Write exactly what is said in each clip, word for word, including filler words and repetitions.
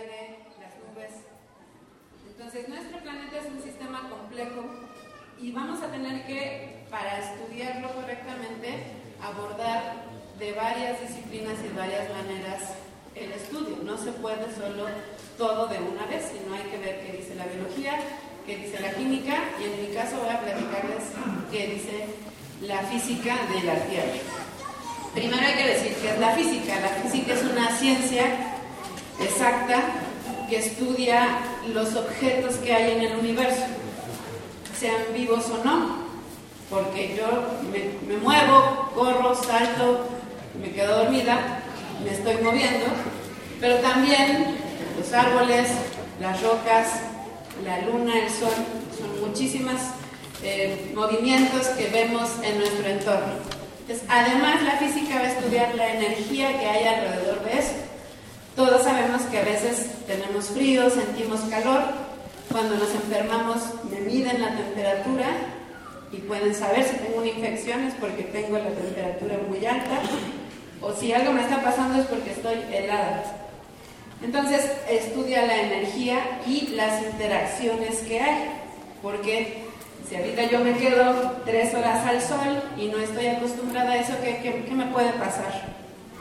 aire, las nubes. Entonces, nuestro planeta es un sistema complejo y vamos a tener que, para estudiarlo correctamente, abordar de varias disciplinas y de varias maneras el estudio. No se puede solo todo de una vez, sino hay que ver qué dice la biología, qué dice la química, y en mi caso voy a platicarles qué dice la física de la Tierra. Primero hay que decir qué es la física. La física es una ciencia exacta que estudia los objetos que hay en el universo, sean vivos o no, porque yo me, me muevo, corro, salto, me quedo dormida, me estoy moviendo, pero también los árboles, las rocas, la luna, el sol, son muchísimos eh, movimientos que vemos en nuestro entorno. Entonces, además, la física va a estudiar la energía que hay alrededor de eso. Todos sabemos que a veces tenemos frío, sentimos calor. Cuando nos enfermamos, me miden la temperatura y pueden saber si tengo una infección es porque tengo la temperatura muy alta, o si algo me está pasando es porque estoy helada. Entonces, estudia la energía y las interacciones que hay, porque si ahorita yo me quedo tres horas al sol y no estoy acostumbrada a eso, ¿qué, qué, qué me puede pasar?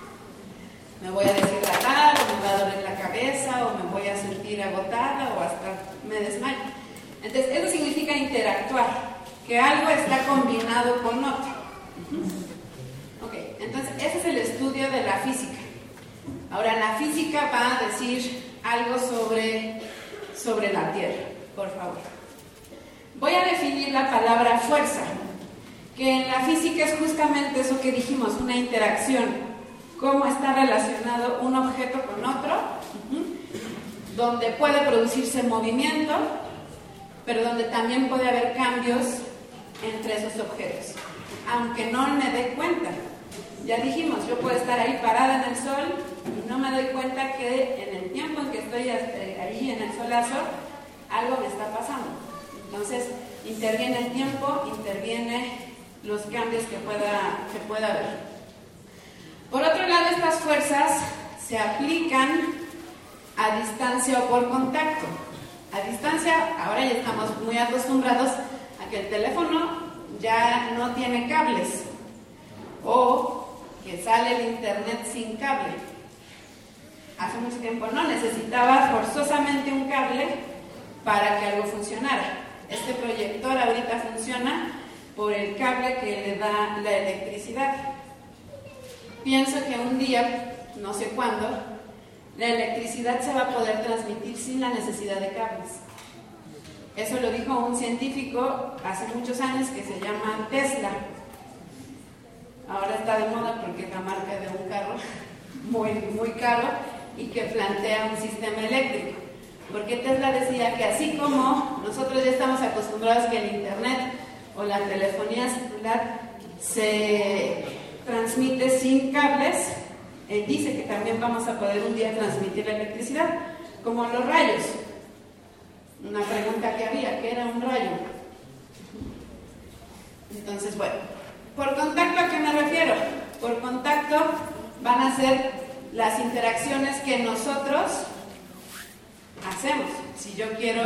Me voy a deshidratar, o me va a doler la cabeza, o me voy a sentir agotada, o hasta me desmayo. Entonces, eso significa interactuar, que algo está combinado con otro. Ok, entonces, ese es el estudio de la física. Ahora, la física va a decir algo sobre, sobre la Tierra, por favor. Voy a definir la palabra fuerza, que en la física es justamente eso que dijimos, una interacción. Cómo está relacionado un objeto con otro, uh-huh, donde puede producirse movimiento, pero donde también puede haber cambios entre esos objetos, aunque no me dé cuenta. Ya dijimos, yo puedo estar ahí parada en el sol y no me doy cuenta que en el tiempo en que estoy ahí en el solazo, algo me está pasando. Entonces, interviene el tiempo, interviene los cambios que pueda, que pueda haber. Por otro lado, estas fuerzas se aplican a distancia o por contacto. A distancia, ahora ya estamos muy acostumbrados a que el teléfono ya no tiene cables o que sale el internet sin cable. Hace mucho tiempo no, necesitaba forzosamente un cable para que algo funcionara. Este proyector ahorita funciona por el cable que le da la electricidad. Pienso que un día, no sé cuándo, la electricidad se va a poder transmitir sin la necesidad de cables. Eso lo dijo un científico hace muchos años que se llama Tesla. Ahora está de moda porque es la marca de un carro muy, muy caro y que plantea un sistema eléctrico. Porque Tesla decía que así como nosotros ya estamos acostumbrados que el internet o la telefonía celular se transmite sin cables, él dice que también vamos a poder un día transmitir la electricidad, como los rayos. Una pregunta que había, ¿qué era un rayo? Entonces, bueno, ¿por contacto a qué me refiero? Por contacto van a ser las interacciones que nosotros hacemos. Si yo quiero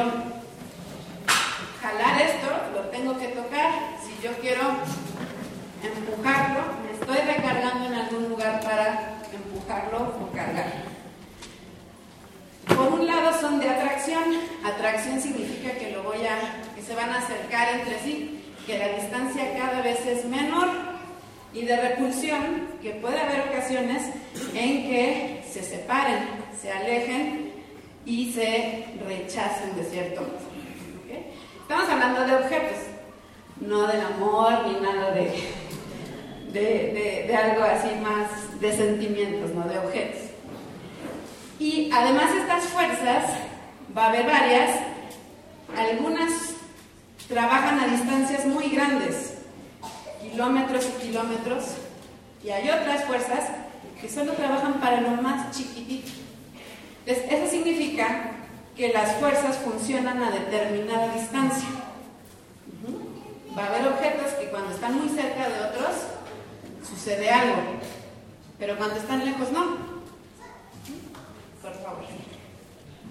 jalar esto, lo tengo que tocar. Si yo quiero empujarlo, me estoy recargando en algún lugar para empujarlo o cargarlo. Por un lado son de atracción. Atracción significa que lo voy a, que se van a acercar entre sí, que la distancia cada vez es menor. Y de repulsión, que puede haber ocasiones en que se separen, se alejen y se rechacen de cierto modo. ¿Okay? Estamos hablando de objetos, no del amor ni nada de... De, de, de algo así más de sentimientos, no de objetos. Y además estas fuerzas, va a haber varias, algunas trabajan a distancias muy grandes, kilómetros y kilómetros, y hay otras fuerzas que solo trabajan para lo más chiquitito. Entonces, eso significa que las fuerzas funcionan a determinada distancia. Uh-huh. Va a haber objetos que cuando están muy cerca de otros, sucede algo, pero cuando están lejos no. Por favor.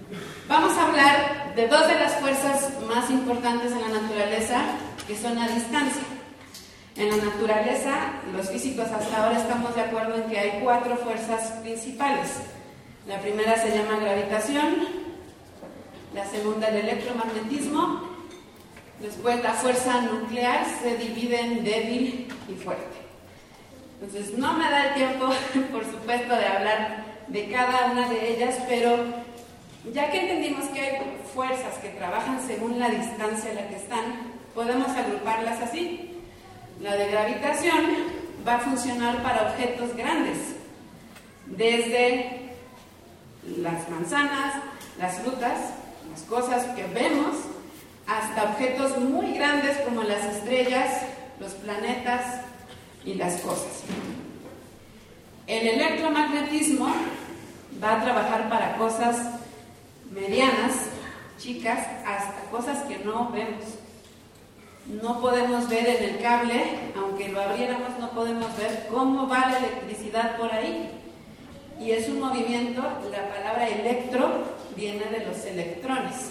Vamos a hablar de dos de las fuerzas más importantes en la naturaleza, que son a distancia. En la naturaleza, los físicos hasta ahora estamos de acuerdo en que hay cuatro fuerzas principales. La primera se llama gravitación, la segunda el electromagnetismo, después la fuerza nuclear se divide en débil y fuerte. Entonces no me da el tiempo, por supuesto, de hablar de cada una de ellas, pero ya que entendimos que hay fuerzas que trabajan según la distancia a la que están, podemos agruparlas así. La de gravitación va a funcionar para objetos grandes, desde las manzanas, las frutas, las cosas que vemos, hasta objetos muy grandes como las estrellas, los planetas y las cosas. El electromagnetismo va a trabajar para cosas medianas, chicas, hasta cosas que no vemos. No podemos ver en el cable, aunque lo abriéramos, no podemos ver cómo va la electricidad por ahí. Y es un movimiento, la palabra electro viene de los electrones.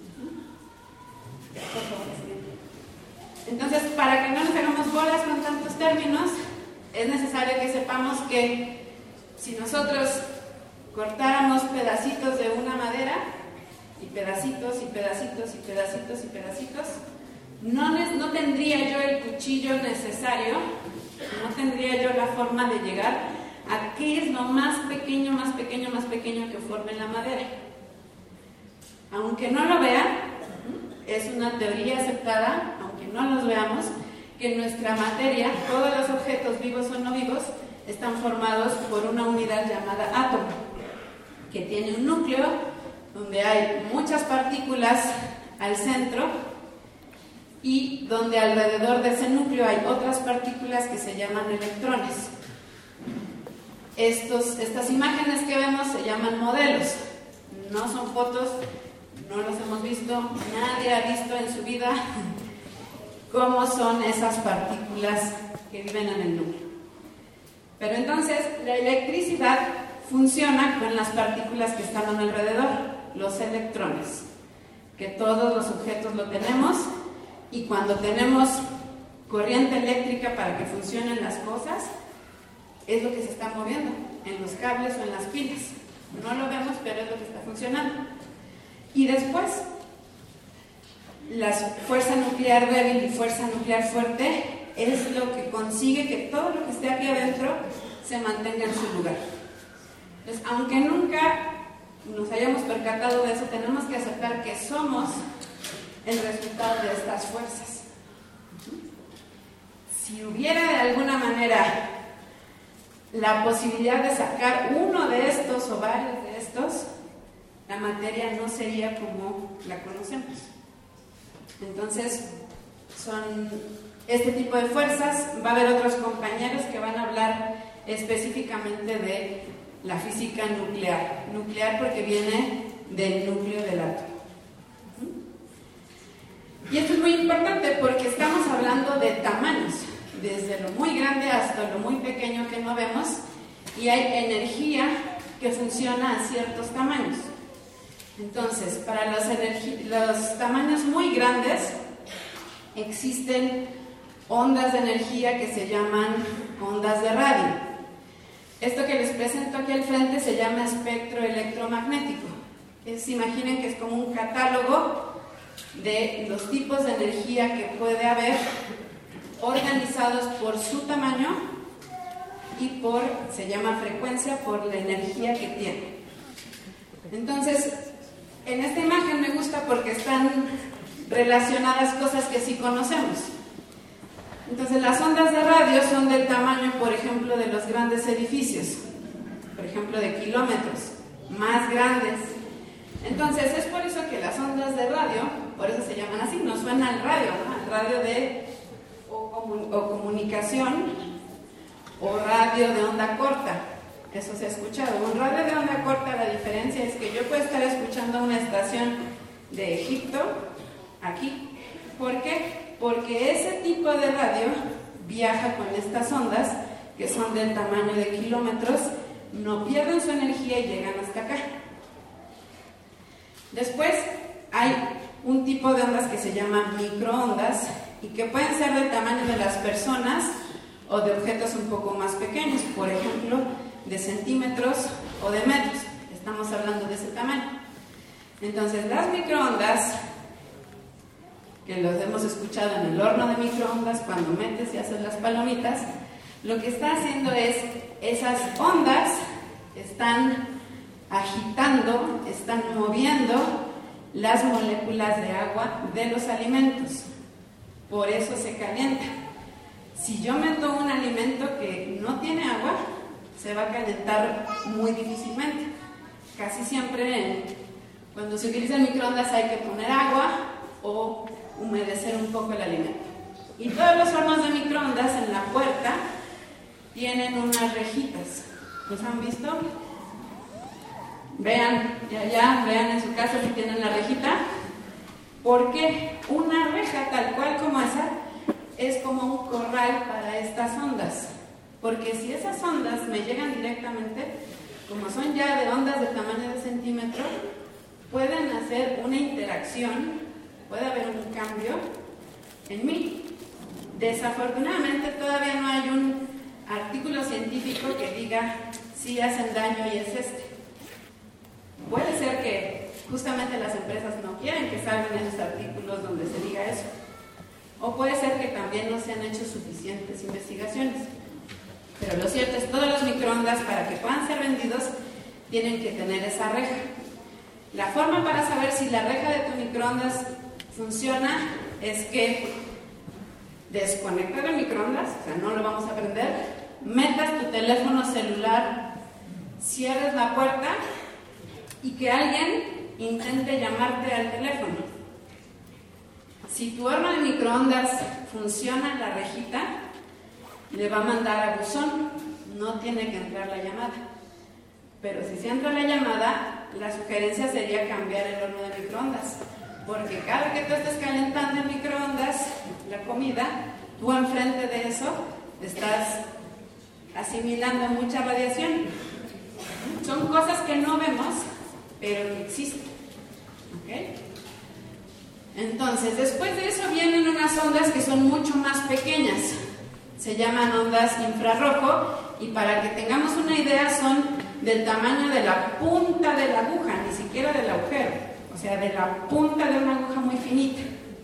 Entonces, para que no nos hagamos bolas con tantos términos, es necesario que sepamos que si nosotros cortáramos pedacitos de una madera, y pedacitos, y pedacitos, y pedacitos, y pedacitos, no, no tendría yo el cuchillo necesario, no tendría yo la forma de llegar a qué es lo más pequeño, más pequeño, más pequeño que forme la madera. Aunque no lo vean, es una teoría aceptada, aunque no los veamos, que nuestra materia, todos los objetos vivos o no vivos, están formados por una unidad llamada átomo, que tiene un núcleo donde hay muchas partículas al centro y donde alrededor de ese núcleo hay otras partículas que se llaman electrones. Estos, estas imágenes que vemos se llaman modelos, no son fotos, no los hemos visto, nadie ha visto en su vida cómo son esas partículas que viven en el núcleo. Pero entonces la electricidad funciona con las partículas que están alrededor, los electrones, que todos los objetos lo tenemos, y cuando tenemos corriente eléctrica para que funcionen las cosas, es lo que se está moviendo en los cables o en las pilas. No lo vemos, pero es lo que está funcionando. Y después, la fuerza nuclear débil y fuerza nuclear fuerte es lo que consigue que todo lo que esté aquí adentro se mantenga en su lugar. Entonces, aunque nunca nos hayamos percatado de eso, tenemos que aceptar que somos el resultado de estas fuerzas. Si hubiera de alguna manera la posibilidad de sacar uno de estos o varios de estos, la materia no sería como la conocemos. Entonces, son este tipo de fuerzas. Va a haber otros compañeros que van a hablar específicamente de la física nuclear. Nuclear porque viene del núcleo del átomo. Y esto es muy importante porque estamos hablando de tamaños, desde lo muy grande hasta lo muy pequeño que no vemos, y hay energía que funciona a ciertos tamaños. Entonces, para los, los tamaños muy grandes existen ondas de energía que se llaman ondas de radio. Esto que les presento aquí al frente se llama espectro electromagnético. Es, imaginen que es como un catálogo de los tipos de energía que puede haber, organizados por su tamaño y por, se llama frecuencia, por la energía que tiene. Entonces, en esta imagen me gusta porque están relacionadas cosas que sí conocemos. Entonces, las ondas de radio son del tamaño, por ejemplo, de los grandes edificios, por ejemplo, de kilómetros, más grandes. Entonces, es por eso que las ondas de radio, por eso se llaman así, no suena al radio, ¿no? Al radio de o, comun, o comunicación, o radio de onda corta. Eso se ha escuchado. Un radio de onda corta, la diferencia es que yo puedo estar escuchando una estación de Egipto aquí. ¿Por qué? Porque ese tipo de radio viaja con estas ondas que son del tamaño de kilómetros, no pierden su energía y llegan hasta acá. Después hay un tipo de ondas que se llama microondas y que pueden ser del tamaño de las personas o de objetos un poco más pequeños, por ejemplo, de centímetros o de metros. Estamos hablando de ese tamaño. Entonces, las microondas, que los hemos escuchado en el horno de microondas, cuando metes y haces las palomitas, lo que está haciendo es, esas ondas están agitando, están moviendo las moléculas de agua de los alimentos. Por eso se calienta. Si yo meto un alimento que no tiene agua, se va a calentar muy difícilmente. Casi siempre cuando se utiliza el microondas hay que poner agua o humedecer un poco el alimento. Y todos los hornos de microondas en la puerta tienen unas rejitas. ¿Los han visto? Vean, y allá, vean en su casa si tienen la rejita. Porque una reja tal cual como esa es como un corral para estas ondas. Porque si esas ondas me llegan directamente, como son ya de ondas de tamaño de centímetro, pueden hacer una interacción, puede haber un cambio en mí. Desafortunadamente todavía no hay un artículo científico que diga si hacen daño y es este. Puede ser que justamente las empresas no quieren que salgan esos artículos donde se diga eso. O puede ser que también no se han hecho suficientes investigaciones. Pero lo cierto es que todos los microondas, para que puedan ser vendidos, tienen que tener esa reja. La forma para saber si la reja de tu microondas funciona es que desconectes el microondas, o sea, no lo vamos a prender, metas tu teléfono celular, cierres la puerta y que alguien intente llamarte al teléfono. Si tu horno de microondas funciona en la rejita, le va a mandar a buzón, no tiene que entrar la llamada. Pero si se entra la llamada, la sugerencia sería cambiar el horno de microondas, porque cada que tú estés calentando en microondas la comida, tú enfrente de eso estás asimilando mucha radiación. Son cosas que no vemos, pero que existen. ¿Okay? Entonces, después de eso vienen unas ondas que son mucho más pequeñas. Se llaman ondas infrarrojo y para que tengamos una idea son del tamaño de la punta de la aguja, ni siquiera del agujero, o sea, de la punta de una aguja muy finita.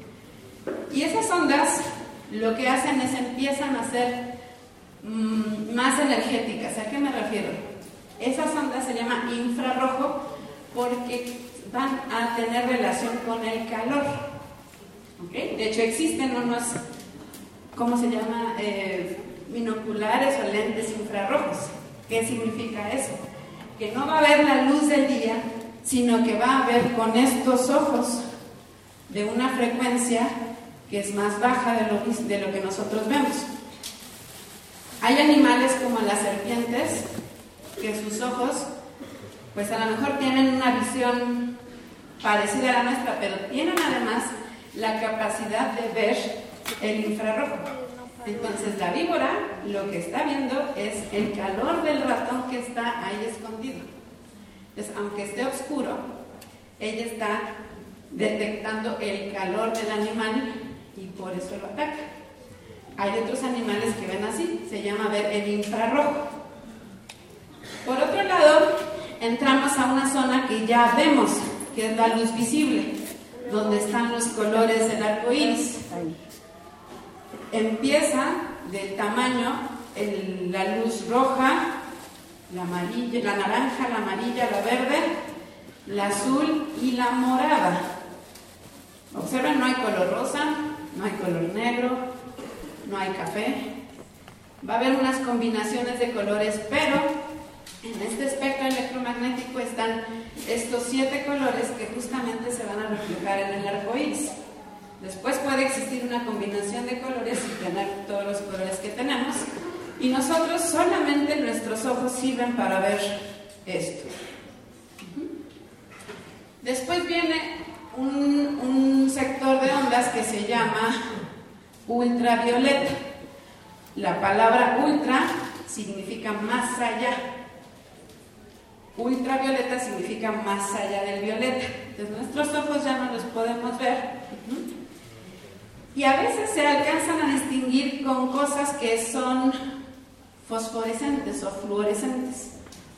Y esas ondas lo que hacen es empiezan a ser mmm, más energéticas. ¿A qué me refiero? Esas ondas se llaman infrarrojo porque van a tener relación con el calor. ¿Okay? De hecho, existen unos, ¿cómo se llama? Eh, binoculares o lentes infrarrojos. ¿Qué significa eso? Que no va a ver la luz del día, sino que va a ver con estos ojos de una frecuencia que es más baja de lo, de lo que nosotros vemos. Hay animales como las serpientes, que sus ojos, pues a lo mejor tienen una visión parecida a la nuestra, pero tienen además la capacidad de ver el infrarrojo. Entonces la víbora lo que está viendo es el calor del ratón que está ahí escondido. Entonces, aunque esté oscuro, ella está detectando el calor del animal y por eso lo ataca. Hay otros animales que ven así, se llama ver el infrarrojo. Por otro lado, entramos a una zona que ya vemos, que es la luz visible, donde están los colores del arco iris. Empieza del tamaño el, la luz roja, la amarilla, la naranja, la amarilla, la verde, la azul y la morada. Observen, no hay color rosa, no hay color negro, no hay café. Va a haber unas combinaciones de colores, pero en este espectro electromagnético están estos siete colores que justamente se van a reflejar en el arco iris. Después puede existir una combinación de colores y tener todos los colores que tenemos, y nosotros solamente nuestros ojos sirven para ver esto. Después viene un, un sector de ondas que se llama ultravioleta. La palabra ultra significa más allá. ultravioleta significa más allá del violeta. Entonces nuestros ojos ya no los podemos ver. Y a veces se alcanzan a distinguir con cosas que son fosforescentes o fluorescentes.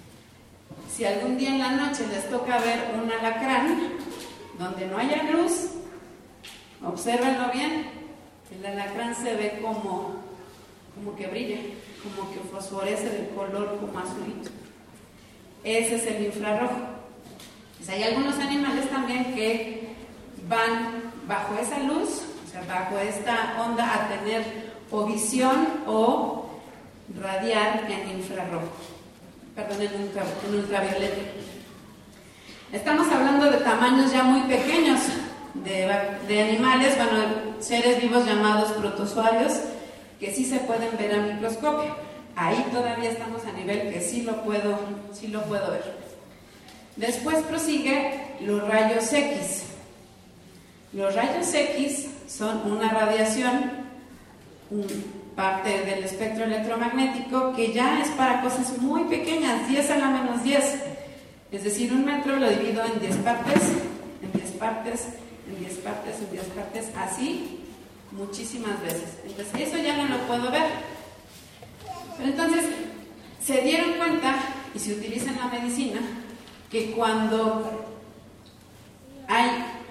Si algún día en la noche les toca ver un alacrán donde no haya luz, obsérvenlo bien, el alacrán se ve como, como que brilla, como que fosforece de color como azulito. Ese es el infrarrojo. Pues hay algunos animales también que van bajo esa luz, o sea, bajo esta onda, a tener o visión o radiar en infrarrojo, perdón, en, ultra, en ultravioleta. Estamos hablando de tamaños ya muy pequeños, de, de animales, bueno, seres vivos llamados protozoarios, que sí se pueden ver a microscopio. Ahí todavía estamos a nivel que sí lo puedo, sí lo puedo ver. Después prosigue los rayos X. Los rayos X son una radiación, un, parte del espectro electromagnético, que ya es para cosas muy pequeñas, diez a la menos diez. Es decir, un metro lo divido en diez partes, en diez partes, en diez partes, en diez partes, así muchísimas veces. Entonces, eso ya no lo puedo ver. Pero entonces, se dieron cuenta, y se utiliza en la medicina, que cuando hay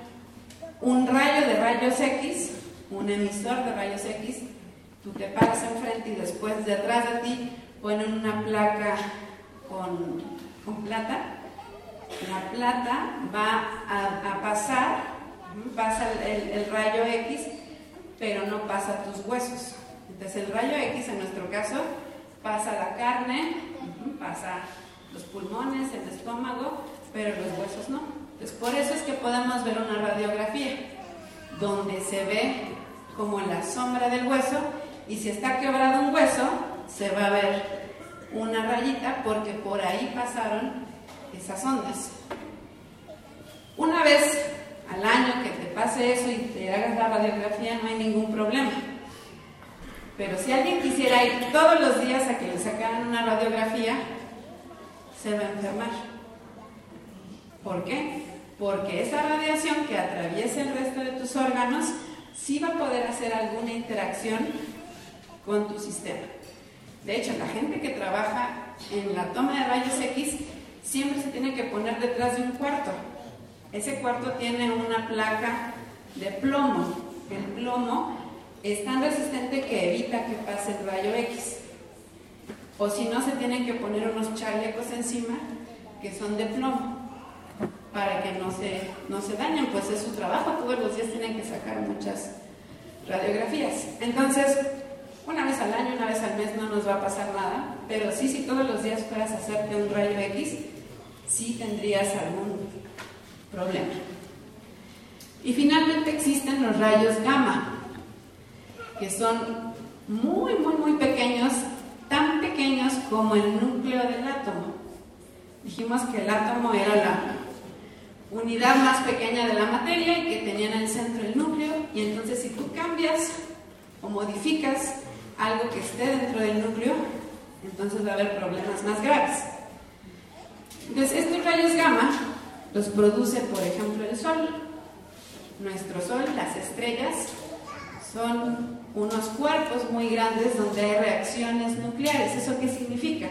un rayo de rayos X, un emisor de rayos X, tú te paras enfrente y después de atrás de ti ponen una placa con, con plata. La plata va a, a pasar, pasa el, el, el rayo X, pero no pasa tus huesos. Entonces el rayo X, en nuestro caso, pasa la carne, pasa los pulmones, el estómago, pero los huesos no. Entonces por eso es que podemos ver una radiografía donde se ve como la sombra del hueso, y si está quebrado un hueso, se va a ver una rayita porque por ahí pasaron esas ondas. Una vez al año que te pase eso y te hagas la radiografía, no hay ningún problema. Pero si alguien quisiera ir todos los días a que le sacaran una radiografía, se va a enfermar. ¿Por qué? Porque esa radiación que atraviesa el resto de tus órganos sí va a poder hacer alguna interacción con tu sistema. De hecho, la gente que trabaja en la toma de rayos X siempre se tiene que poner detrás de un cuarto. Ese cuarto tiene una placa de plomo. El plomo es tan resistente que evita que pase el rayo X. O si no, se tienen que poner unos chalecos encima que son de plomo para que no se, no se dañen, pues es su trabajo, todos los días tienen que sacar muchas radiografías. Entonces, una vez al año, una vez al mes no nos va a pasar nada, pero sí, si todos los días fueras a hacerte un rayo X, sí tendrías algún problema. Y finalmente existen los rayos gamma, que son muy, muy, muy pequeños, tan pequeños como el núcleo del átomo. Dijimos que el átomo era la unidad más pequeña de la materia y que tenía en el centro el núcleo, y entonces si tú cambias o modificas algo que esté dentro del núcleo, entonces va a haber problemas más graves. Entonces estos rayos gamma los produce, por ejemplo, el Sol. Nuestro Sol, las estrellas, son unos cuerpos muy grandes donde hay reacciones nucleares. ¿Eso qué significa?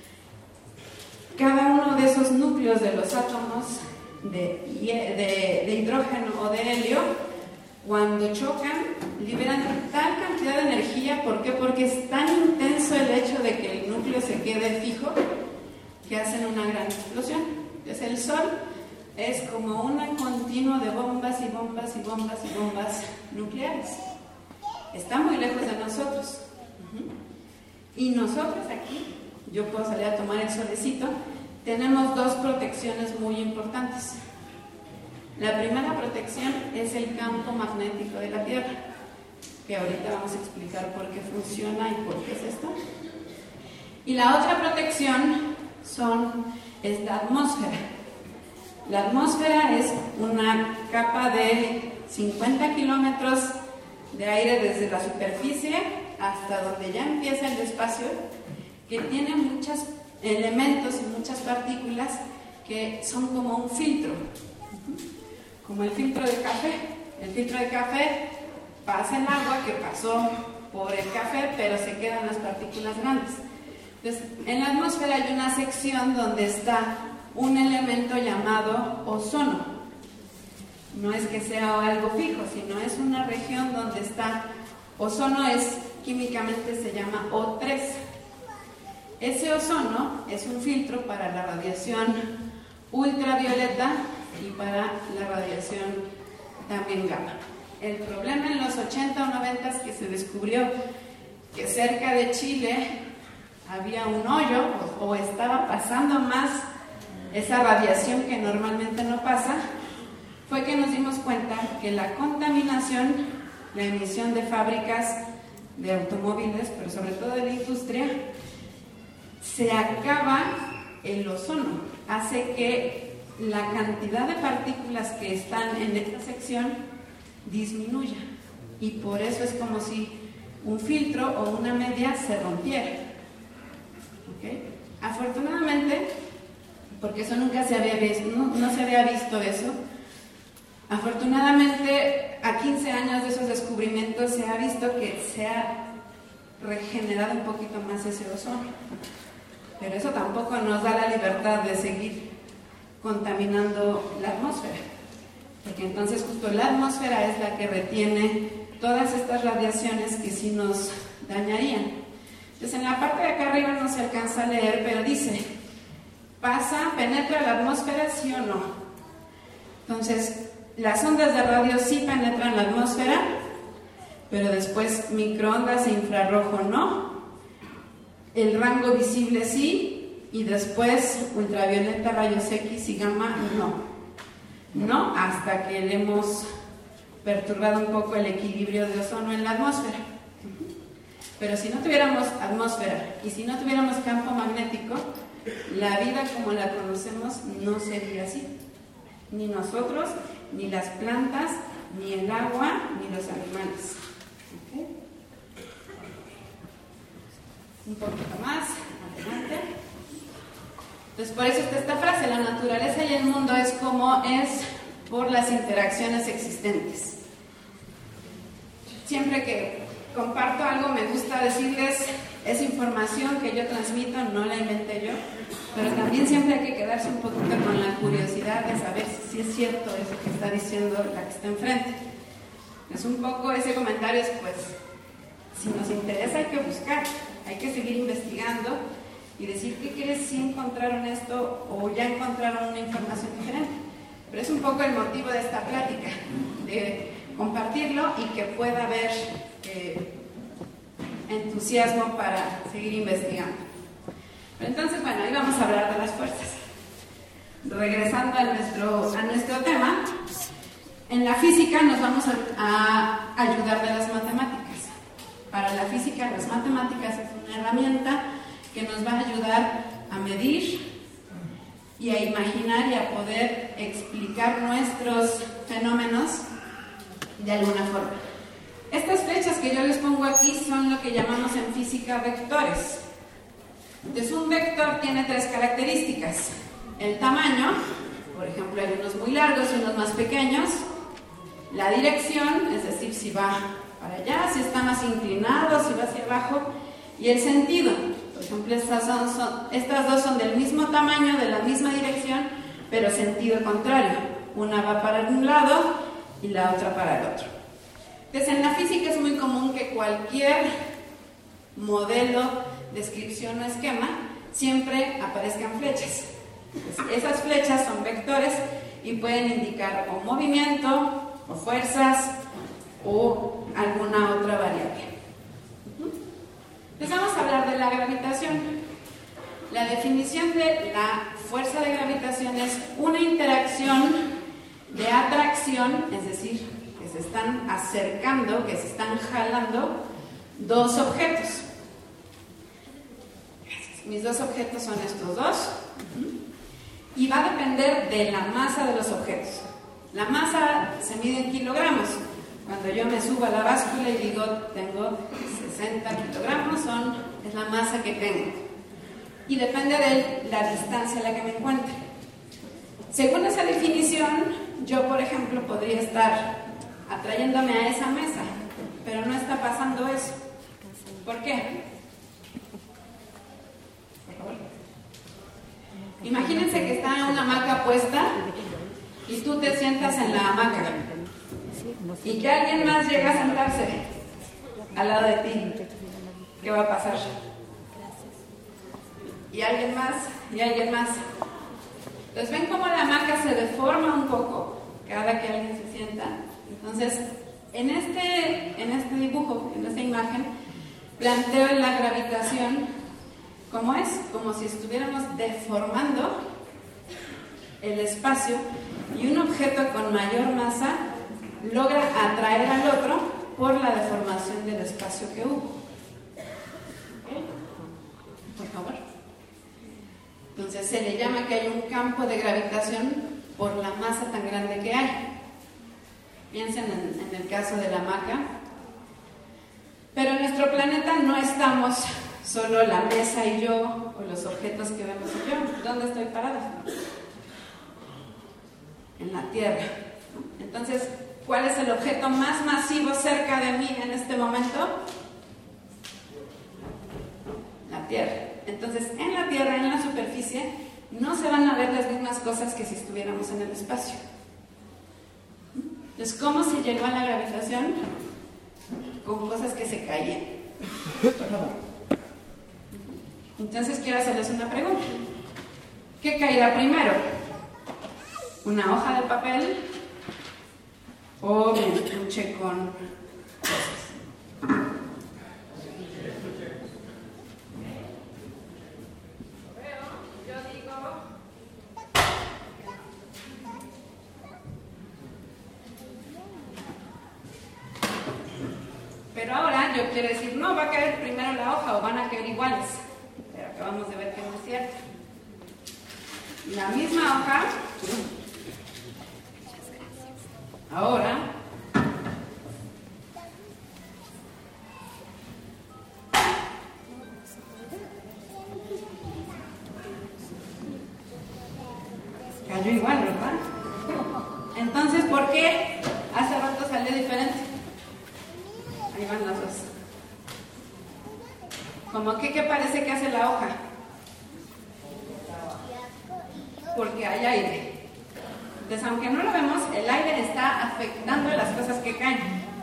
Cada uno de esos núcleos de los átomos de, de, de hidrógeno o de helio, cuando chocan, liberan tal cantidad de energía. ¿Por qué? Porque es tan intenso el hecho de que el núcleo se quede fijo que hacen una gran explosión. Entonces el Sol es como un continuo de bombas y bombas y bombas y bombas nucleares. Está muy lejos de nosotros. Y nosotros aquí, yo puedo salir a tomar el solecito, tenemos dos protecciones muy importantes. La primera protección es el campo magnético de la Tierra, que ahorita vamos a explicar por qué funciona y por qué es esto. Y la otra protección son, es la atmósfera. La atmósfera es una capa de cincuenta kilómetros de aire desde la superficie hasta donde ya empieza el espacio, que tiene muchas elementos y muchas partículas que son como un filtro, como el filtro de café. El filtro de café pasa el agua que pasó por el café, pero se quedan las partículas grandes. Entonces, en la atmósfera hay una sección donde está un elemento llamado ozono. No es que sea algo fijo, sino es una región donde está ozono, es químicamente se llama O tres. Ese ozono es un filtro para la radiación ultravioleta y para la radiación también gamma. El problema en los ochenta o noventa es que se descubrió que cerca de Chile había un hoyo o, o estaba pasando más esa radiación que normalmente no pasa. Fue que nos dimos cuenta que la contaminación, la emisión de fábricas de automóviles, pero sobre todo de la industria, se acaba el ozono, hace que la cantidad de partículas que están en esta sección disminuya, y por eso es como si un filtro o una media se rompiera. ¿Okay? Afortunadamente, porque eso nunca se había visto, no, no se había visto eso, afortunadamente a quince años de esos descubrimientos se ha visto que se ha regenerado un poquito más ese ozono, pero eso tampoco nos da la libertad de seguir contaminando la atmósfera, porque entonces justo la atmósfera es la que retiene todas estas radiaciones que sí nos dañarían. Entonces en la parte de acá arriba no se alcanza a leer, pero dice, pasa, penetra la atmósfera, sí o no. Entonces las ondas de radio sí penetran la atmósfera, pero después microondas e infrarrojo no. El rango visible sí, y después ultravioleta, rayos X y gamma no. No, hasta que le hemos perturbado un poco el equilibrio de ozono en la atmósfera. Pero si no tuviéramos atmósfera y si no tuviéramos campo magnético, la vida como la conocemos no sería así. Ni nosotros, ni las plantas, ni el agua, ni los animales. ¿Okay? Un poquito más, adelante. Entonces por eso está esta frase, la naturaleza y el mundo es como es por las interacciones existentes. Siempre que comparto algo me gusta decirles, es información que yo transmito, no la inventé yo, pero también siempre hay que quedarse un poquito con la curiosidad de saber si es cierto eso que está diciendo la que está enfrente. Es un poco ese comentario, es pues, si nos interesa hay que buscar, hay que seguir investigando y decir qué quieres si encontraron esto o ya encontraron una información diferente. Pero es un poco el motivo de esta plática, de compartirlo y que pueda haber eh, entusiasmo para seguir investigando. Pero entonces, bueno, ahí vamos a hablar de las fuerzas. Regresando a nuestro, a nuestro tema, en la física nos vamos a, a ayudar de las matemáticas. Para la física, las matemáticas es una herramienta que nos va a ayudar a medir y a imaginar y a poder explicar nuestros fenómenos de alguna forma. Estas flechas que yo les pongo aquí son lo que llamamos en física vectores. Entonces un vector tiene tres características. El tamaño, por ejemplo hay unos muy largos y unos más pequeños. La dirección, es decir, si va para allá, si está más inclinado, si va hacia abajo. Y el sentido, por ejemplo estas, son, son, estas dos son del mismo tamaño, de la misma dirección, pero sentido contrario. Una va para un lado y la otra para el otro. Entonces en la física es muy común que cualquier modelo, descripción o esquema siempre aparezcan flechas. Entonces, esas flechas son vectores y pueden indicar o movimiento, o fuerzas, o alguna otra variable. Entonces vamos a hablar de la gravitación. La definición de la fuerza de gravitación es una interacción de atracción, es decir, que se están acercando, que se están jalando dos objetos. Mis dos objetos son estos dos. Y va a depender de la masa de los objetos. La masa se mide en kilogramos. Cuando yo me subo a la báscula y digo tengo sesenta kilogramos, son, es la masa que tengo. y depende de la distancia a la que me encuentre. Según esa definición, yo, por ejemplo, podría estar atrayéndome a esa mesa, pero no está pasando eso. ¿Por qué? Por favor. Imagínense que está una hamaca puesta y tú te sientas en la hamaca y que alguien más llega a sentarse al lado de ti. ¿Qué va a pasar? Y alguien más, y alguien más. Entonces, ¿ven cómo la hamaca se deforma un poco cada que alguien se sienta? Entonces, en este, en este dibujo, en esta imagen, planteo la gravitación como es, como si estuviéramos deformando el espacio y un objeto con mayor masa logra atraer al otro por la deformación del espacio que hubo. ¿Okay? Por favor. Entonces se le llama que hay un campo de gravitación por la masa tan grande que hay. Piensen en, en el caso de la hamaca. Pero en nuestro planeta no estamos solo la mesa y yo, o los objetos que vemos y yo. ¿Dónde estoy parada? En la Tierra. Entonces, ¿cuál es el objeto más masivo cerca de mí en este momento? La Tierra. Entonces, en la Tierra, en la superficie, no se van a ver las mismas cosas que si estuviéramos en el espacio. Entonces, ¿cómo se llegó a la gravitación? Con cosas que se caían. Por favor. Entonces, quiero hacerles una pregunta. ¿Qué caerá primero? ¿Una hoja de papel? ¿O me estuche con cosas? Pero ahora yo quiero decir, no, va a caer primero la hoja o van a caer iguales. Pero acabamos de ver que no es cierto. La misma hoja, ahora, cayó igual, ¿verdad? Entonces, ¿por qué hace rato salió diferente? Ahí van las dos. ¿Cómo que qué parece que hace la hoja? Porque hay aire. Entonces, aunque no lo vemos, el aire está afectando las cosas que caen.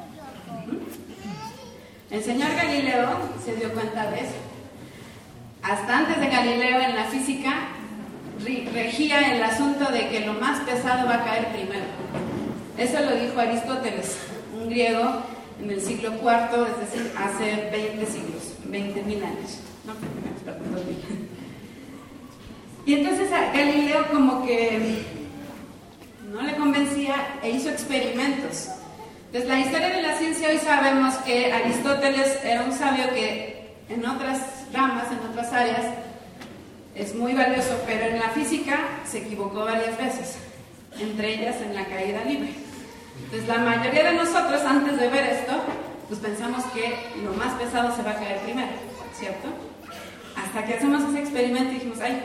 El señor Galileo se dio cuenta de eso. Hasta antes de Galileo, en la física, regía el asunto de que lo más pesado va a caer primero. Eso lo dijo Aristóteles, un griego en el siglo cuarto, es decir, hace veinte siglos, veinte mil años. No, perdón, dos mil. Y entonces a Galileo como que no le convencía e hizo experimentos. Entonces la historia de la ciencia hoy sabemos que Aristóteles era un sabio que en otras ramas, en otras áreas, es muy valioso, pero en la física se equivocó varias veces, entre ellas en la caída libre. Entonces la mayoría de nosotros, antes de ver esto, pues pensamos que lo más pesado se va a caer primero, ¿cierto? Hasta que hacemos ese experimento y dijimos, ay,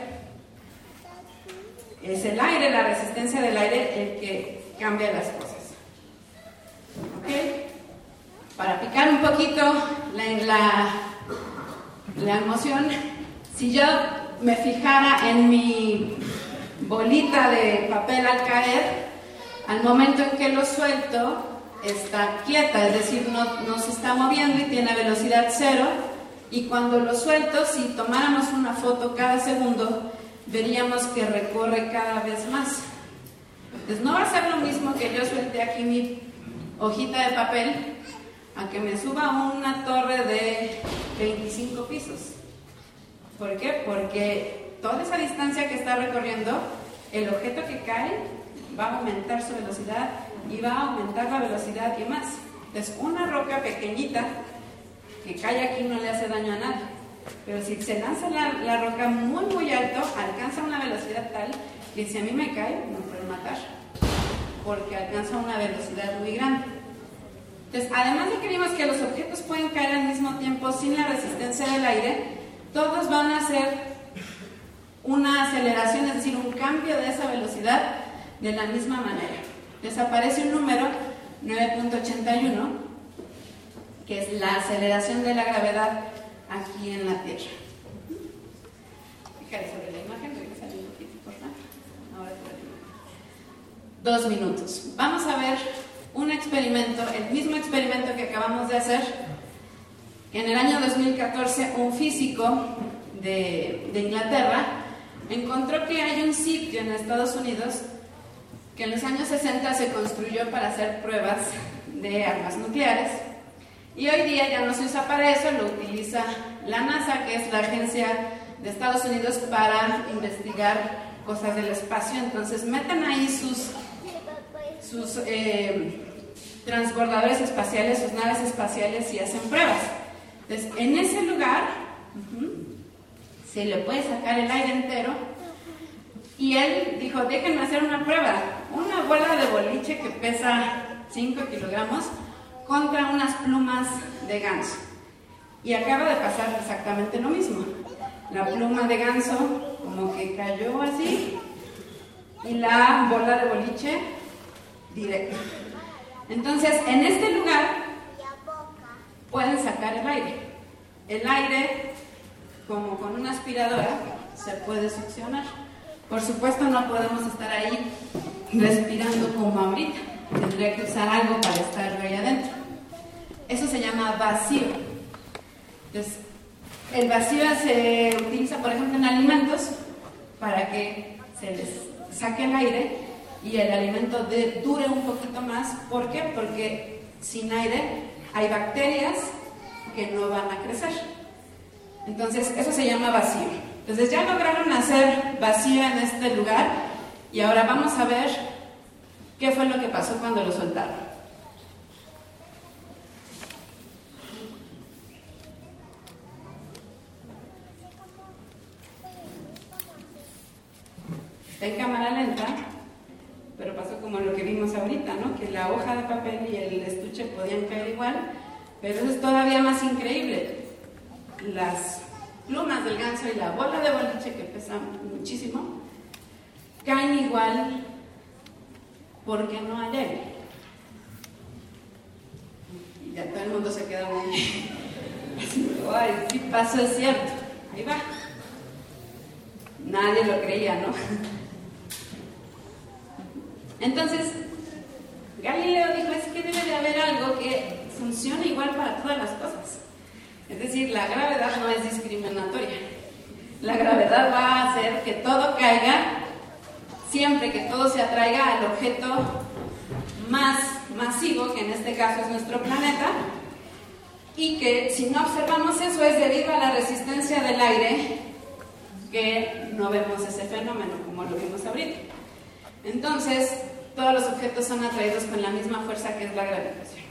es el aire, la resistencia del aire el que cambia las cosas. ¿Ok? Para picar un poquito la, la, la emoción, si yo me fijara en mi bolita de papel al caer, al momento en que lo suelto, está quieta, es decir, no, no se está moviendo y tiene velocidad cero, y cuando lo suelto, si tomáramos una foto cada segundo, veríamos que recorre cada vez más. Entonces no va a ser lo mismo que yo suelte aquí mi hojita de papel a que me suba a una torre de veinticinco pisos. ¿Por qué? Porque toda esa distancia que está recorriendo, el objeto que cae va a aumentar su velocidad y va a aumentar la velocidad y más. Entonces una roca pequeñita que cae aquí no le hace daño a nadie. Pero si se lanza la, la roca muy muy alto, alcanza una velocidad tal que si a mí me cae, me puede matar, porque alcanza una velocidad muy grande. Entonces, además de que vimos que los objetos pueden caer al mismo tiempo sin la resistencia del aire, todos van a ser una aceleración, es decir, un cambio de esa velocidad de la misma manera. Desaparece un número, nueve punto ochenta y uno, que es la aceleración de la gravedad aquí en la Tierra. Fíjate sobre la imagen, regresa un poquito, por favor. Ahora te Dos minutos. Vamos a ver un experimento, el mismo experimento que acabamos de hacer. En el año dos mil catorce, un físico de, de Inglaterra encontró que hay un sitio en Estados Unidos que en los años sesenta se construyó para hacer pruebas de armas nucleares, y hoy día ya no se usa para eso, lo utiliza la NASA, que es la agencia de Estados Unidos para investigar cosas del espacio. Entonces meten ahí sus, sus eh, transbordadores espaciales, sus naves espaciales, y hacen pruebas. Entonces, en ese lugar uh-huh, se le puede sacar el aire entero, y él dijo, déjenme hacer una prueba, una bola de boliche que pesa cinco kilogramos contra unas plumas de ganso. Y acaba de pasar exactamente lo mismo. La pluma de ganso como que cayó así, y la bola de boliche directo. Entonces, en este lugar pueden sacar el aire. El aire, como con una aspiradora, se puede succionar. Por supuesto, no podemos estar ahí respirando como ahorita. Tendría que usar algo para estar ahí adentro. Eso se llama vacío. Entonces, el vacío se utiliza, por ejemplo, en alimentos para que se les saque el aire y el alimento de, dure un poquito más. ¿Por qué? Porque sin aire hay bacterias que no van a crecer. Entonces, eso se llama vacío. Entonces, ya lograron hacer vacío en este lugar, y ahora vamos a ver qué fue lo que pasó cuando lo soltaron. Está en cámara lenta, pero pasó como lo que vimos ahorita, ¿no? Que la hoja de papel y el estuche podían caer igual, pero eso es todavía más increíble. Las plumas del ganso y la bola de boliche, que pesa muchísimo, caen igual porque no hay aire. Y ya todo el mundo se queda muy... Ay, sí pasó, es cierto. Ahí va. Nadie lo creía, ¿no? Entonces, Galileo dijo, es que debe de haber algo que funcione igual para todas las cosas. Es decir, la gravedad no es discriminatoria. La gravedad va a hacer que todo caiga, siempre que todo se atraiga al objeto más masivo, que en este caso es nuestro planeta, y que si no observamos eso es debido a la resistencia del aire que no vemos ese fenómeno como lo vimos ahorita. Entonces, todos los objetos son atraídos con la misma fuerza que es la gravitación.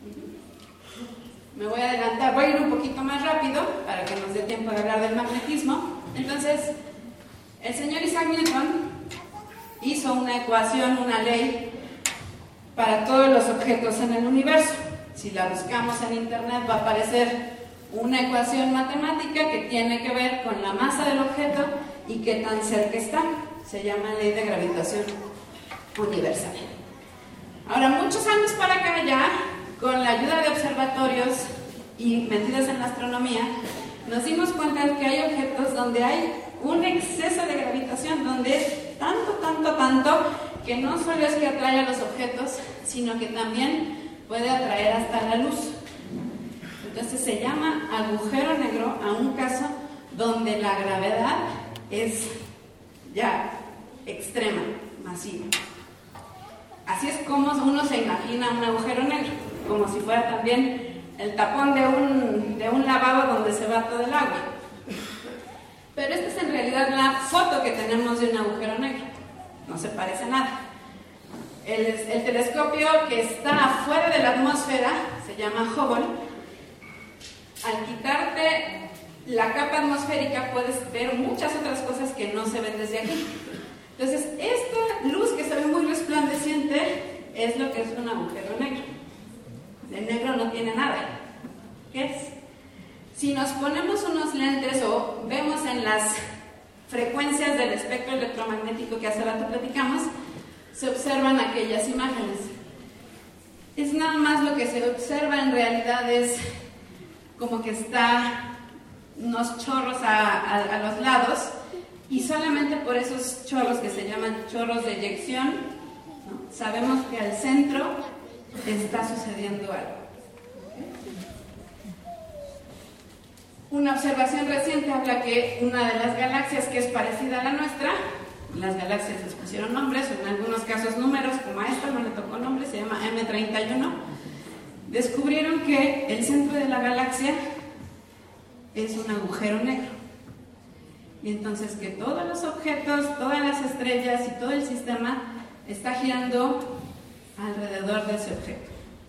Me voy a adelantar, voy a ir un poquito más rápido para que nos dé tiempo de hablar del magnetismo. Entonces, el señor Isaac Newton hizo una ecuación, una ley para todos los objetos en el universo. Si la buscamos en internet va a aparecer una ecuación matemática que tiene que ver con la masa del objeto y qué tan cerca está. Se llama ley de gravitación universal. Ahora, muchos años para acá ya, con la ayuda de observatorios y medidas en la astronomía, nos dimos cuenta de que hay objetos donde hay un exceso de gravitación, donde es tanto, tanto, tanto, que no solo es que atrae a los objetos, sino que también puede atraer hasta la luz. Entonces se llama agujero negro a un caso donde la gravedad es ya extrema, masiva. Así es como uno se imagina un agujero negro, como si fuera también el tapón de un, de un lavabo donde se va todo el agua. Pero esta es en realidad la foto que tenemos de un agujero negro. No se parece nada. El, el telescopio que está afuera de la atmósfera se llama Hubble. Al quitarte la capa atmosférica puedes ver muchas otras cosas que no se ven desde aquí. Entonces, esta luz que se ve muy resplandeciente es lo que es un agujero negro. El negro no tiene nada. ¿Qué es? Si nos ponemos unos lentes o vemos en las frecuencias del espectro electromagnético que hace rato platicamos, se observan aquellas imágenes. Es nada más lo que se observa en realidad es como que está unos chorros a, a, a los lados, y solamente por esos chorros que se llaman chorros de eyección, ¿no?, sabemos que al centro está sucediendo algo. Una observación reciente habla que una de las galaxias que es parecida a la nuestra, las galaxias les pusieron nombres, o en algunos casos números, como a esta no le tocó nombre, se llama eme treinta y uno, descubrieron que el centro de la galaxia es un agujero negro. Y entonces que todos los objetos, todas las estrellas y todo el sistema está girando alrededor de ese objeto.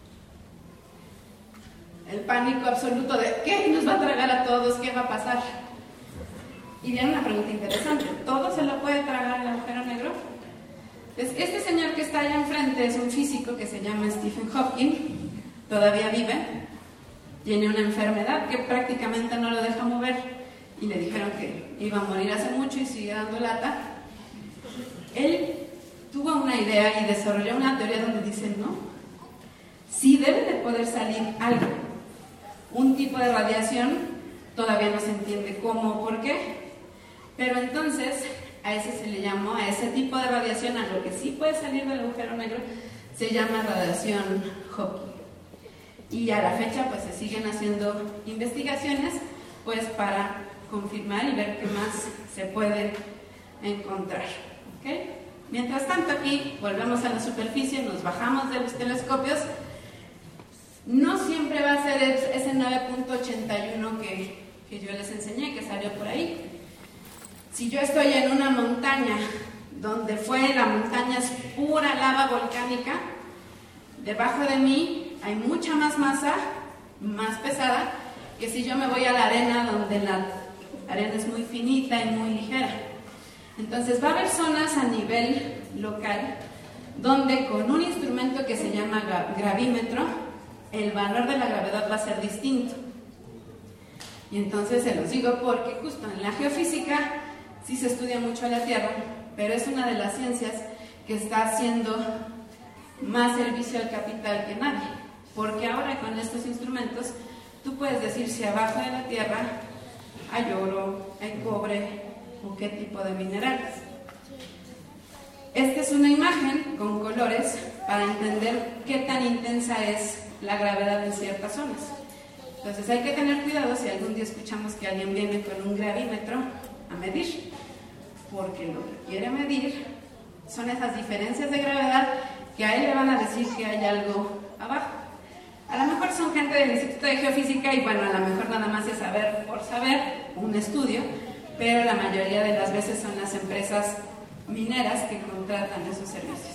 El pánico absoluto de ¿qué? ¿Nos va a tragar a todos? ¿Qué va a pasar? Y viene una pregunta interesante: ¿todo se lo puede tragar el agujero negro? Pues este señor que está allá enfrente es un físico que se llama Stephen Hawking, todavía vive, tiene una enfermedad que prácticamente no lo deja mover, y le dijeron que iba a morir hace mucho y sigue dando lata. Él tuvo una idea y desarrolló una teoría donde dice, no, sí debe de poder salir algo, un tipo de radiación, todavía no se entiende cómo o por qué, pero entonces a ese se le llamó, a ese tipo de radiación, a lo que sí puede salir del agujero negro, se llama radiación Hawking. Y a la fecha pues se siguen haciendo investigaciones pues para confirmar y ver qué más se puede encontrar. ¿Okay? Mientras tanto, aquí volvemos a la superficie, nos bajamos de los telescopios. No siempre va a ser ese nueve punto ochenta y uno que, que yo les enseñé, que salió por ahí. Si yo estoy en una montaña donde fue la montaña es pura lava volcánica, debajo de mí hay mucha más masa, más pesada, que si yo me voy a la arena donde la arena es muy finita y muy ligera. Entonces va a haber zonas a nivel local donde con un instrumento que se llama gravímetro, el valor de la gravedad va a ser distinto. Y entonces se los digo porque justo en la geofísica sí se estudia mucho la Tierra, pero es una de las ciencias que está haciendo más servicio al capital que nadie, porque ahora con estos instrumentos tú puedes decir si abajo de la Tierra hay oro, hay cobre o qué tipo de minerales. Esta es una imagen con colores para entender qué tan intensa es la gravedad en ciertas zonas. Entonces hay que tener cuidado si algún día escuchamos que alguien viene con un gravímetro a medir, porque lo que quiere medir son esas diferencias de gravedad que a él le van a decir que hay algo abajo. A lo mejor son gente del Instituto de Geofísica y bueno, a lo mejor nada más es saber por saber, un estudio, pero la mayoría de las veces son las empresas mineras que contratan esos servicios.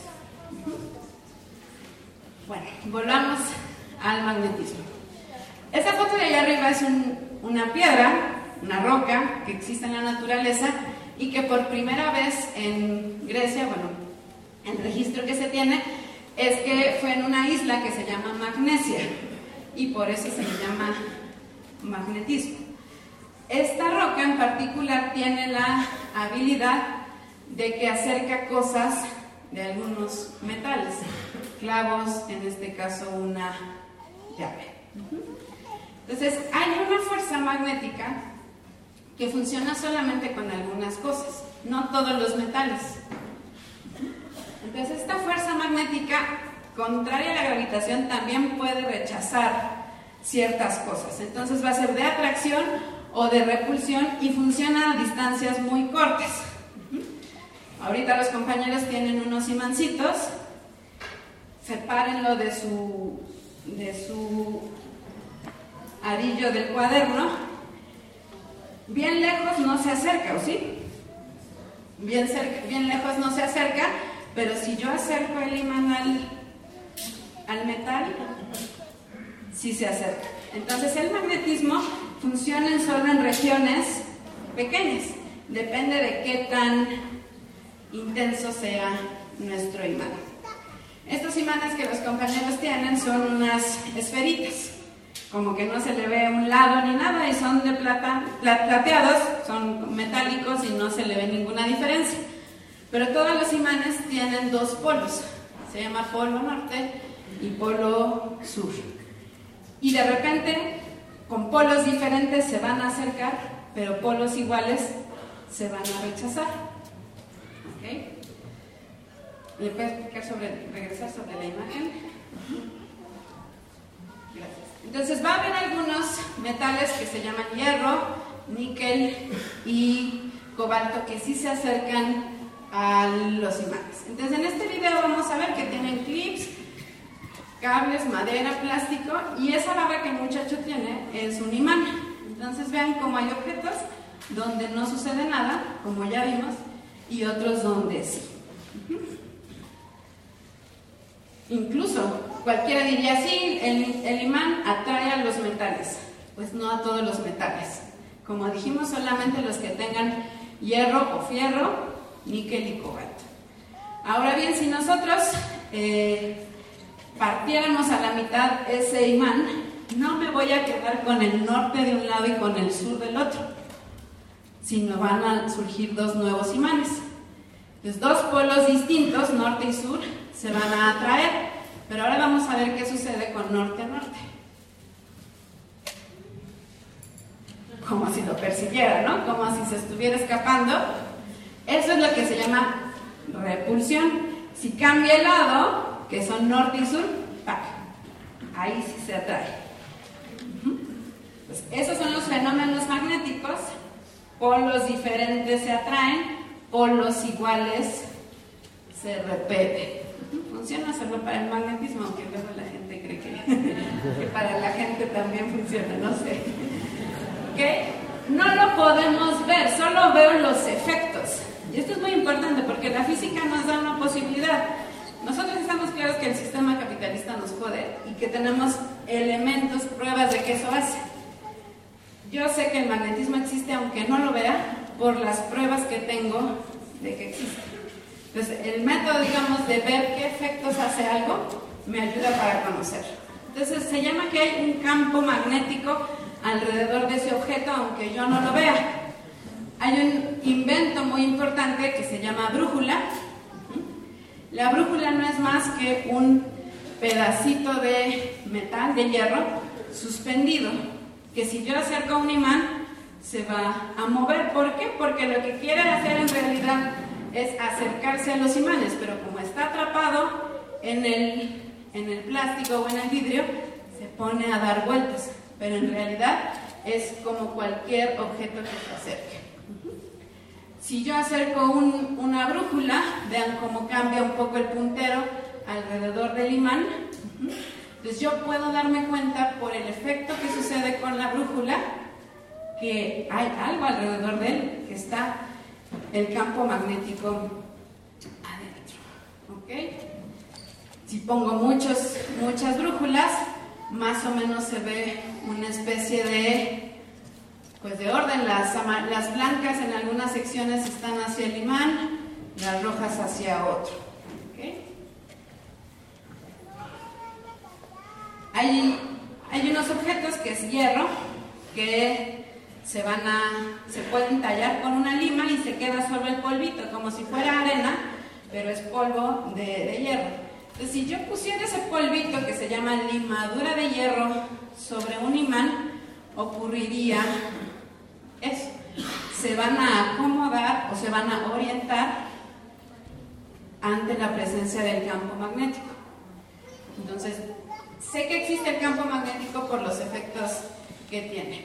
Bueno, volvamos al magnetismo. Esta foto de allá arriba es un, una piedra, una roca que existe en la naturaleza y que por primera vez en Grecia, bueno, el registro que se tiene es que fue en una isla que se llama Magnesia y por eso se le llama magnetismo. Esta roca en particular tiene la habilidad de que acerca cosas de algunos metales, clavos, en este caso una llave. Entonces hay una fuerza magnética que funciona solamente con algunas cosas, no todos los metales. Entonces esta fuerza magnética, contraria a la gravitación, también puede rechazar ciertas cosas. Entonces va a ser de atracción o de repulsión y funciona a distancias muy cortas. Ahorita los compañeros tienen unos imancitos, sepárenlo de su, de su arillo del cuaderno. Bien lejos no se acerca, ¿o sí? Bien, cerca, bien lejos no se acerca, pero si yo acerco el imán al, al metal, sí se acerca. Entonces el magnetismo funciona solo en regiones pequeñas, depende de qué tan intenso sea nuestro imán. Estos imanes que los compañeros tienen son unas esferitas. como que no se le ve un lado ni nada y son de plata, plateados, son metálicos y no se le ve ninguna diferencia. Pero todos los imanes tienen dos polos, se llama polo norte y polo sur. Y de repente, con polos diferentes se van a acercar, pero polos iguales se van a rechazar. ¿Okay? ¿Le puedes explicar sobre, regresar sobre la imagen? Gracias. Entonces va a haber algunos metales que se llaman hierro, níquel y cobalto que sí se acercan a los imanes. Entonces en este video vamos a ver que tienen clips, cables, madera, plástico, y esa barra que el muchacho tiene es un imán. Entonces vean cómo hay objetos donde no sucede nada, como ya vimos, y otros donde sí. Incluso cualquiera diría, sí, el, el imán atrae a los metales. Pues no a todos los metales. Como dijimos, solamente los que tengan hierro o fierro, níquel y cobalto. Ahora bien, si nosotros eh, partiéramos a la mitad ese imán, no me voy a quedar con el norte de un lado y con el sur del otro, sino van a surgir dos nuevos imanes. Entonces, dos polos distintos, norte y sur, se van a atraer, pero ahora vamos a ver qué sucede con norte-norte. Como si lo persiguiera, ¿no? Como si se estuviera escapando. Eso es lo que se llama repulsión. Si cambia el lado, que son norte y sur, ¡pac! Ahí sí se atrae. Pues esos son los fenómenos magnéticos. Polos diferentes se atraen, polos iguales se repelen. Funciona solo para el magnetismo, aunque luego la gente cree que, que para la gente también funciona, no sé. ¿Okay? No lo podemos ver, solo veo los efectos. Y esto es muy importante porque la física nos da una posibilidad. Nosotros estamos claros que el sistema capitalista nos jode y que tenemos elementos, pruebas de que eso hace. Yo sé que el magnetismo existe aunque no lo vea por las pruebas que tengo de que existe. Entonces, el método, digamos, de ver qué efectos hace algo me ayuda para conocer. Entonces, se llama que hay un campo magnético alrededor de ese objeto aunque yo no lo vea. Hay un invento muy importante que se llama brújula. La brújula no es más que un pedacito de metal, de hierro, suspendido, que si yo acerco un imán, se va a mover. ¿Por qué? Porque lo que quiere hacer en realidad es acercarse a los imanes, pero como está atrapado en el, en el plástico o en el vidrio, se pone a dar vueltas. Pero en realidad es como cualquier objeto que se acerque. Si yo acerco un, una brújula, vean cómo cambia un poco el puntero alrededor del imán. Entonces yo puedo darme cuenta por el efecto que sucede con la brújula que hay algo alrededor de él, que está el campo magnético adentro. ¿Okay? Si pongo muchos, muchas brújulas, más o menos se ve una especie de pues de orden. Las, las blancas en algunas secciones están hacia el imán, las rojas hacia otro. ¿Okay? Hay, hay unos objetos que es hierro, que se van a, se pueden tallar con una lima y se queda solo el polvito, como si fuera arena, pero es polvo de, de hierro. Entonces, si yo pusiera ese polvito que se llama limadura de hierro sobre un imán, ocurriría eso. Se van a acomodar o se van a orientar ante la presencia del campo magnético. Entonces, sé que existe el campo magnético por los efectos que tiene.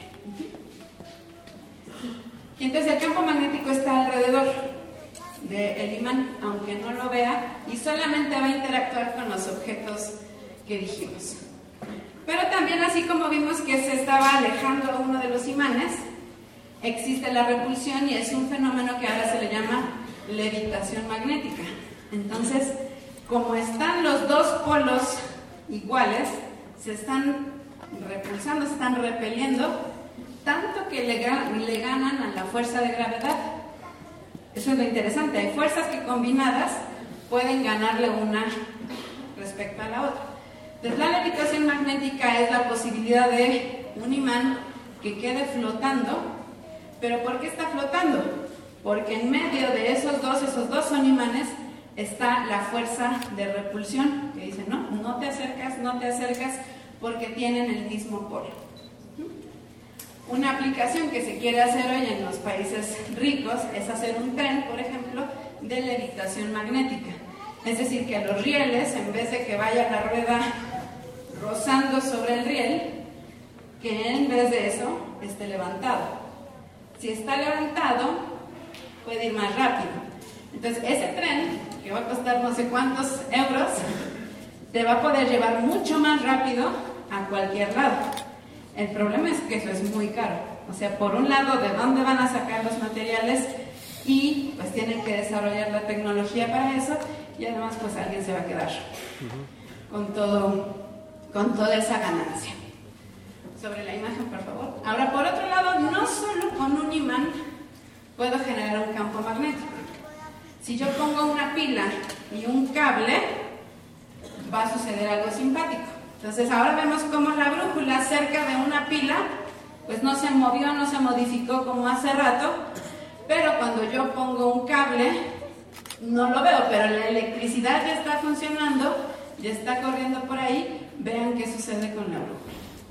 Y entonces el campo magnético está alrededor del imán, aunque no lo vea, y solamente va a interactuar con los objetos que dijimos. Pero también, así como vimos que se estaba alejando uno de los imanes, existe la repulsión y es un fenómeno que ahora se le llama levitación magnética. Entonces, como están los dos polos iguales, se están repulsando, se están repeliendo, tanto que le, le ganan a la fuerza de gravedad. Eso es lo interesante, hay fuerzas que combinadas pueden ganarle una respecto a la otra. Entonces, la levitación magnética es la posibilidad de un imán que quede flotando. ¿Pero por qué está flotando? Porque en medio de esos dos, esos dos son imanes, está la fuerza de repulsión, que dice, no, no te acercas, no te acercas, porque tienen el mismo polo. Una aplicación que se quiere hacer hoy en los países ricos es hacer un tren, por ejemplo, de levitación magnética. Es decir, que los rieles, en vez de que vaya la rueda rozando sobre el riel, que en vez de eso esté levantado. Si está levantado, puede ir más rápido. Entonces, ese tren, que va a costar no sé cuántos euros, te va a poder llevar mucho más rápido a cualquier lado. El problema es que eso es muy caro. O sea, por un lado, ¿de dónde van a sacar los materiales? Y pues tienen que desarrollar la tecnología para eso, y además pues alguien se va a quedar con, todo, con toda esa ganancia. Sobre la imagen, por favor. Ahora, por otro lado, no solo con un imán puedo generar un campo magnético. Si yo pongo una pila y un cable, va a suceder algo simpático. Entonces, ahora vemos cómo la brújula cerca de una pila, pues no se movió, no se modificó como hace rato, pero cuando yo pongo un cable, no lo veo, pero la electricidad ya está funcionando, ya está corriendo por ahí. Vean qué sucede con la brújula.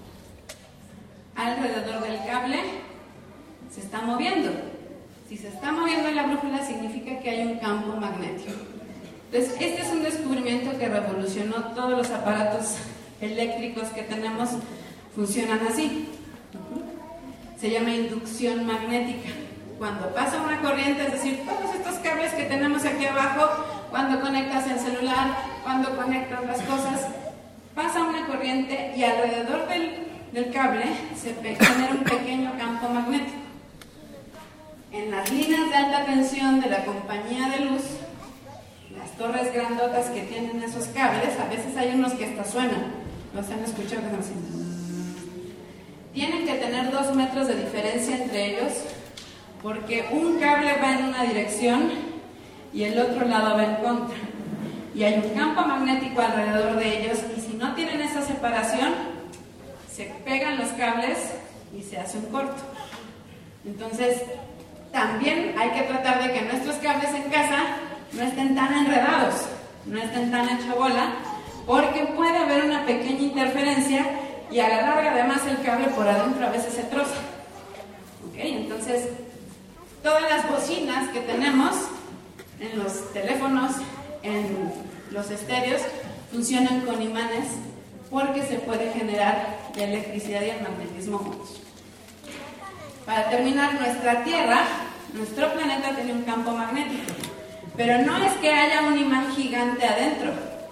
Alrededor del cable se está moviendo. Si se está moviendo la brújula, significa que hay un campo magnético. Entonces, este es un descubrimiento que revolucionó todos los aparatos eléctricos que tenemos, funcionan así. Se llama inducción magnética. Cuando pasa una corriente, es decir, todos estos cables que tenemos aquí abajo, cuando conectas el celular, cuando conectas las cosas, pasa una corriente y alrededor del, del cable se genera un pequeño campo magnético. En las líneas de alta tensión de la compañía de luz, las torres grandotas que tienen esos cables, a veces hay unos que hasta suenan, los han escuchado que son así. Tienen que tener dos metros de diferencia entre ellos, porque un cable va en una dirección y el otro lado va en contra. Y hay un campo magnético alrededor de ellos, y si no tienen esa separación, se pegan los cables y se hace un corto. Entonces, también hay que tratar de que nuestros cables en casa no estén tan enredados, no estén tan hecha bola, porque puede haber una pequeña interferencia y a la larga además el cable por adentro a veces se troza. ¿Ok? Entonces, todas las bocinas que tenemos en los teléfonos, en los estéreos, funcionan con imanes porque se puede generar la electricidad y el magnetismo juntos. Para terminar, nuestra Tierra, nuestro planeta tiene un campo magnético, pero no es que haya un imán gigante adentro.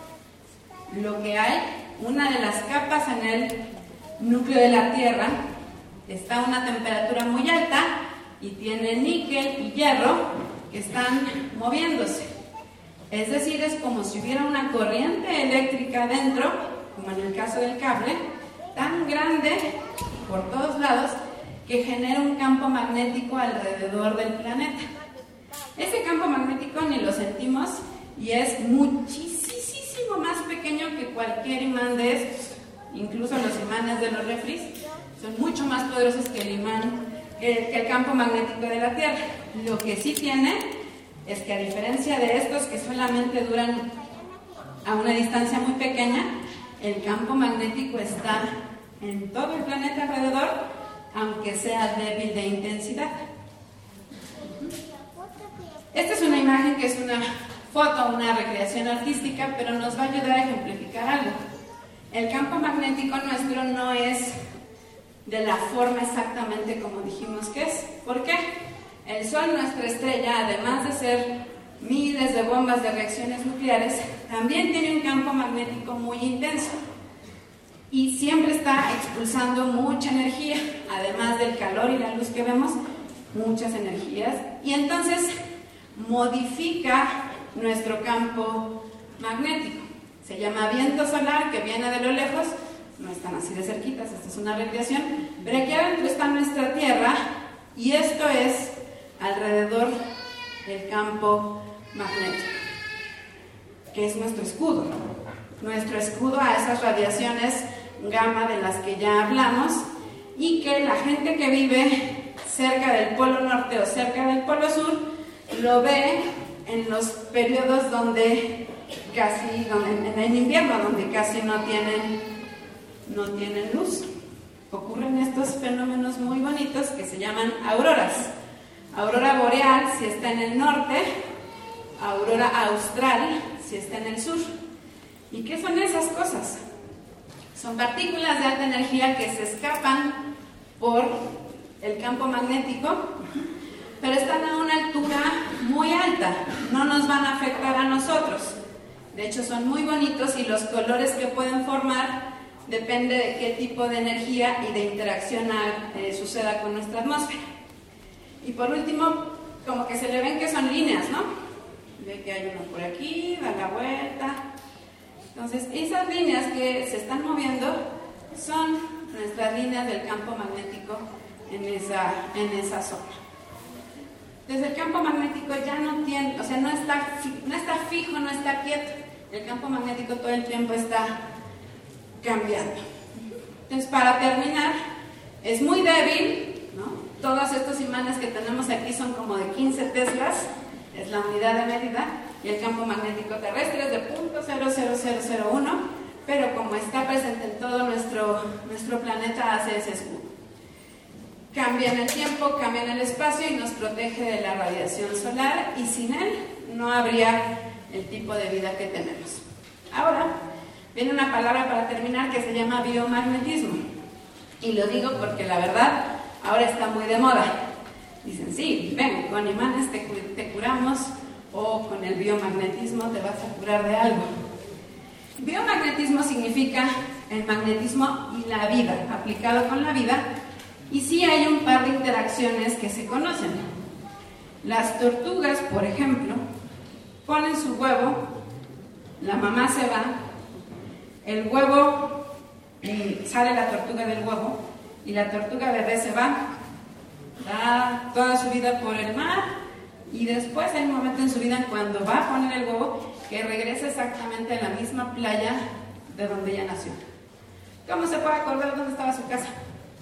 Lo que hay, una de las capas en el núcleo de la Tierra, está a una temperatura muy alta y tiene níquel y hierro que están moviéndose. Es decir, es como si hubiera una corriente eléctrica adentro, como en el caso del cable, tan grande por todos lados, que genera un campo magnético alrededor del planeta. Ese campo magnético ni lo sentimos y es muchísimo más pequeño que cualquier imán de estos. Incluso los imanes de los refris son mucho más poderosos que el imán, que, que el campo magnético de la Tierra. Lo que sí tiene es que, a diferencia de estos que solamente duran a una distancia muy pequeña, el campo magnético está en todo el planeta alrededor, aunque sea débil de intensidad. Esta es una imagen que es una foto, una recreación artística, pero nos va a ayudar a ejemplificar algo. El campo magnético nuestro no es de la forma exactamente como dijimos que es. ¿Por qué? El Sol, nuestra estrella, además de ser miles de bombas de reacciones nucleares, también tiene un campo magnético muy intenso. Y siempre está expulsando mucha energía, además del calor y la luz que vemos, muchas energías. Y entonces modifica nuestro campo magnético. Se llama viento solar, que viene de lo lejos, no están así de cerquitas, esta es una recreación, pero aquí adentro está nuestra Tierra y esto es alrededor del campo magnético, que es nuestro escudo. nuestro escudo a esas radiaciones gamma de las que ya hablamos, y que la gente que vive cerca del polo norte o cerca del polo sur lo ve en los periodos donde casi, donde, en invierno, donde casi no tienen, no tienen luz. Ocurren estos fenómenos muy bonitos que se llaman auroras. Aurora boreal si está en el norte, aurora austral si está en el sur. ¿Y qué son esas cosas? Son partículas de alta energía que se escapan por el campo magnético, pero están a una altura muy alta, no nos van a afectar a nosotros. De hecho, son muy bonitos y los colores que pueden formar depende de qué tipo de energía y de interacción eh, suceda con nuestra atmósfera. Y por último, como que se le ven que son líneas, ¿no? Ve que hay uno por aquí, da la vuelta. Entonces, esas líneas que se están moviendo son nuestras líneas del campo magnético en esa, en esa zona. Desde el campo magnético ya no tiene, o sea, no está, no está fijo, no está quieto. El campo magnético todo el tiempo está cambiando. Entonces, para terminar, es muy débil, ¿no? Todos estos imanes que tenemos aquí son como de quince teslas, es la unidad de medida, y el campo magnético terrestre es de punto cero cero cero cero uno, pero como está presente en todo nuestro, nuestro planeta, hace ese escudo. Cambia en el tiempo, cambia en el espacio y nos protege de la radiación solar, y sin él no habría el tipo de vida que tenemos. Ahora, viene una palabra para terminar que se llama biomagnetismo. Y lo digo porque la verdad, ahora está muy de moda. Dicen, sí, ven, con imanes te, te curamos, o con el biomagnetismo te vas a curar de algo. Biomagnetismo significa el magnetismo y la vida, aplicado con la vida, y sí hay un par de interacciones que se conocen. Las tortugas, por ejemplo, ponen su huevo, la mamá se va, el huevo, eh, sale la tortuga del huevo, y la tortuga bebé se va, da toda su vida por el mar, y después hay un momento en su vida cuando va a poner el huevo que regresa exactamente a la misma playa de donde ella nació. ¿Cómo se puede acordar dónde estaba su casa?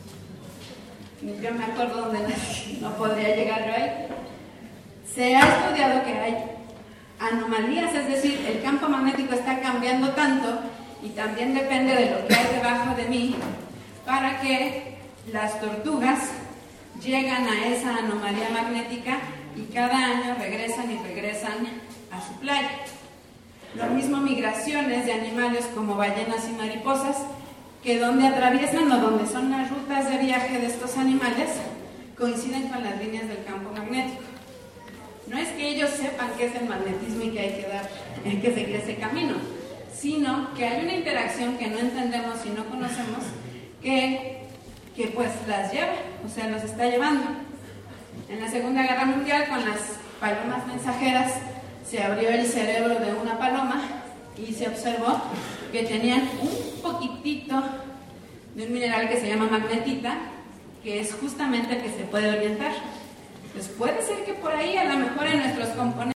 Yo me acuerdo dónde nací, no podría llegar yo ahí. Se ha estudiado que hay anomalías, es decir, el campo magnético está cambiando tanto, y también depende de lo que hay debajo de mí, para que las tortugas llegan a esa anomalía magnética y cada año regresan y regresan a su playa. Lo mismo migraciones de animales como ballenas y mariposas, que donde atraviesan o donde son las rutas de viaje de estos animales coinciden con las líneas del campo magnético. No es que ellos sepan qué es el magnetismo y que hay que dar, hay que seguir ese camino, sino que hay una interacción que no entendemos y no conocemos que, que pues las lleva, o sea, los está llevando. En la Segunda Guerra Mundial, con las palomas mensajeras, se abrió el cerebro de una paloma y se observó que tenían un poquitito de un mineral que se llama magnetita, que es justamente el que se puede orientar. Pues puede ser que por ahí, a lo mejor en nuestros componentes,